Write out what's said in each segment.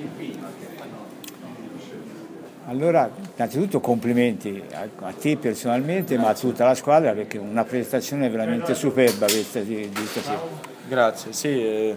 Allora, innanzitutto complimenti a te personalmente, ma a tutta la squadra, perché una prestazione veramente superba questa di stasera. Grazie, sì,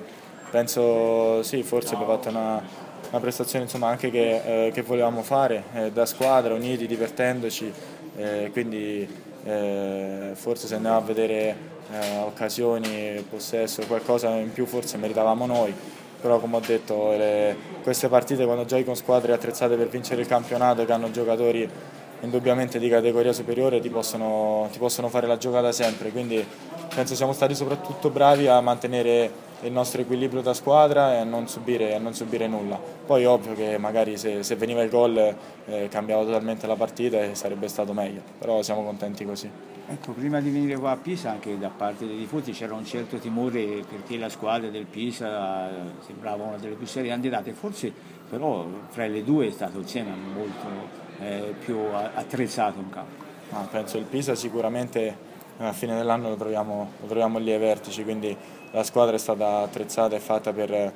penso sì, forse abbiamo fatto una prestazione insomma, anche che volevamo fare, da squadra, uniti, divertendoci, quindi forse se andiamo a vedere occasioni, possesso, qualcosa in più forse meritavamo noi, però come ho detto queste partite quando giochi con squadre attrezzate per vincere il campionato, che hanno giocatori indubbiamente di categoria superiore, ti possono fare la giocata sempre, quindi penso siamo stati soprattutto bravi a mantenere il nostro equilibrio da squadra e a non subire nulla. Poi ovvio che magari se veniva il gol cambiava totalmente la partita e sarebbe stato meglio, però siamo contenti così. Ecco, prima di venire qua a Pisa, anche da parte dei tifosi c'era un certo timore perché la squadra del Pisa sembrava una delle più serie candidate, forse però fra le due è stato insieme molto più attrezzato in campo. Penso il Pisa sicuramente a fine dell'anno lo troviamo lì ai vertici, quindi la squadra è stata attrezzata e fatta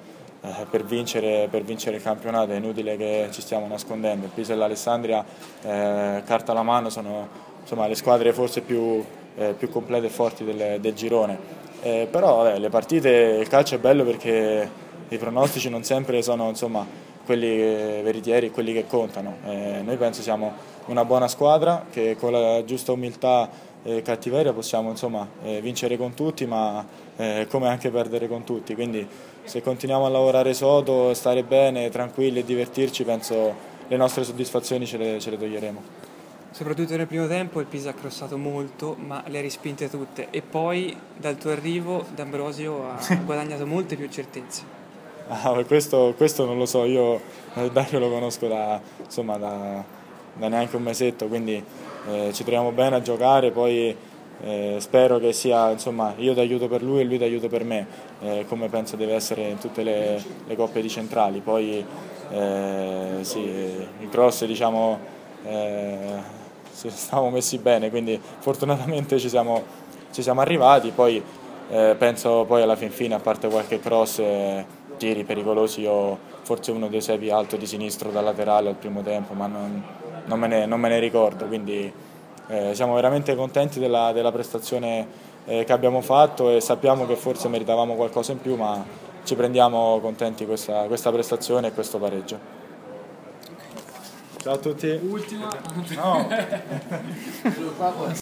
per vincere il campionato, è inutile che ci stiamo nascondendo. Il Pisa e l'Alessandria, carta alla mano, sono insomma, le squadre forse più complete e forti del girone. Però le partite, il calcio è bello perché i pronostici non sempre sono insomma, quelli veritieri e quelli che contano. Noi penso siamo una buona squadra che con la giusta umiltà e cattiveria possiamo insomma, vincere con tutti, ma come anche perdere con tutti. Quindi se continuiamo a lavorare sodo, stare bene, tranquilli e divertirci, penso le nostre soddisfazioni ce le toglieremo. Soprattutto nel primo tempo il Pisa ha crossato molto, ma le ha respinte tutte. E poi dal tuo arrivo D'Ambrosio ha guadagnato molte più certezze. Questo non lo so, io Dario lo conosco insomma, da neanche un mesetto, quindi ci troviamo bene a giocare, poi spero che sia insomma, io d'aiuto per lui e lui d'aiuto per me, come penso deve essere in tutte le coppe di centrali. Poi sì, il cross diciamo, stavamo messi bene, quindi fortunatamente ci siamo arrivati, poi penso poi alla fine, a parte qualche cross, tiri pericolosi, io forse uno dei 6 più alto di sinistro da laterale al primo tempo, ma non me ne ricordo, quindi siamo veramente contenti della prestazione che abbiamo fatto e sappiamo che forse meritavamo qualcosa in più, ma ci prendiamo contenti questa prestazione e questo pareggio. Ciao a tutti. Ultima. No.